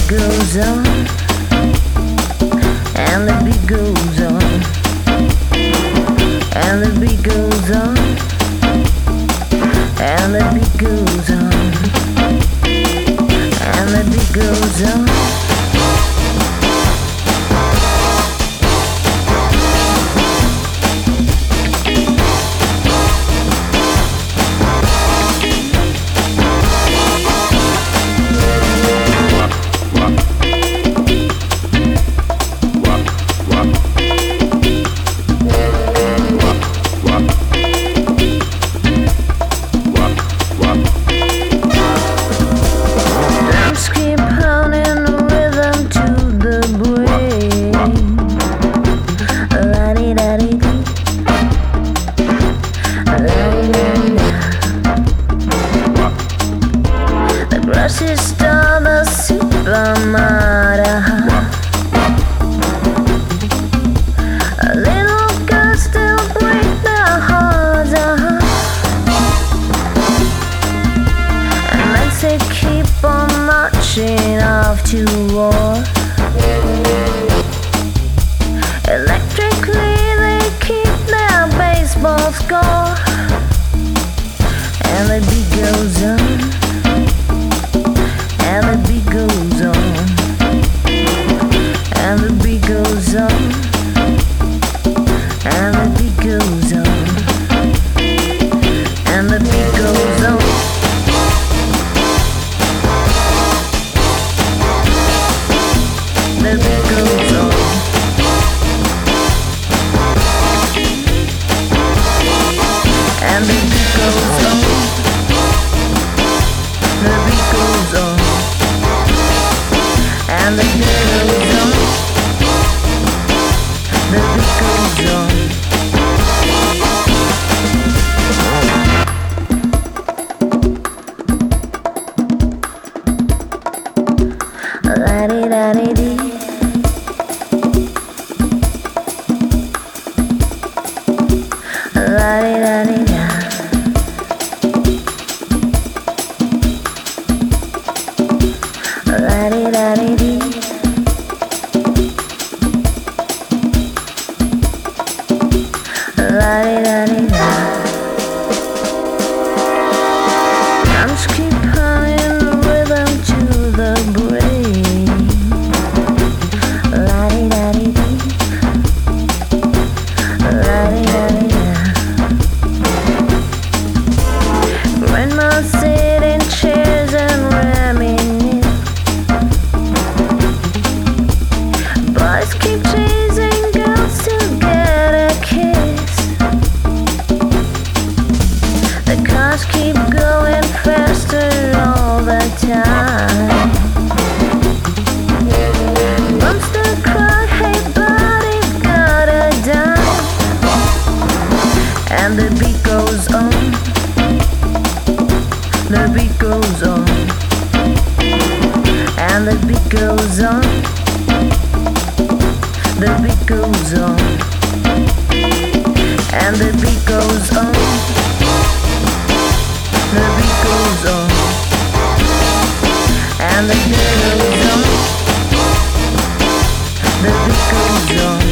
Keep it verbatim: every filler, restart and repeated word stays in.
goes on, and the beat goes on, and the beat goes on, and the beat goes on, and the beat goes on. Resistor the supermodel. A little girl still break their hearts, uh-huh. And men say keep on marching off to war. Electrically they keep their baseball score. And the beat goes on, and the beat goes on, and the beat goes on, and the beat goes on, and the beat goes on. The beat goes on. And the beat goes on. The beat goes on. And the beat goes on. The beat goes on. La-di-da-di-dee. La-di-da-di-da. La-di-da-di-dee. La-di-da-di-da. Drums keep humming rhythm to the brain. La-di-da-di-dee. La-di-da-di-da. Grandma sit in chairs and reminisce. Boys keep chasing girls to get a kiss. The cars keep going faster all the time. Bumps the crowd, hey buddy, got a dime. And the beat goes on. The beat goes on. And the beat goes on. The beat goes on. And the beat goes on. The beat goes on. And the beat goes on. The beat goes on.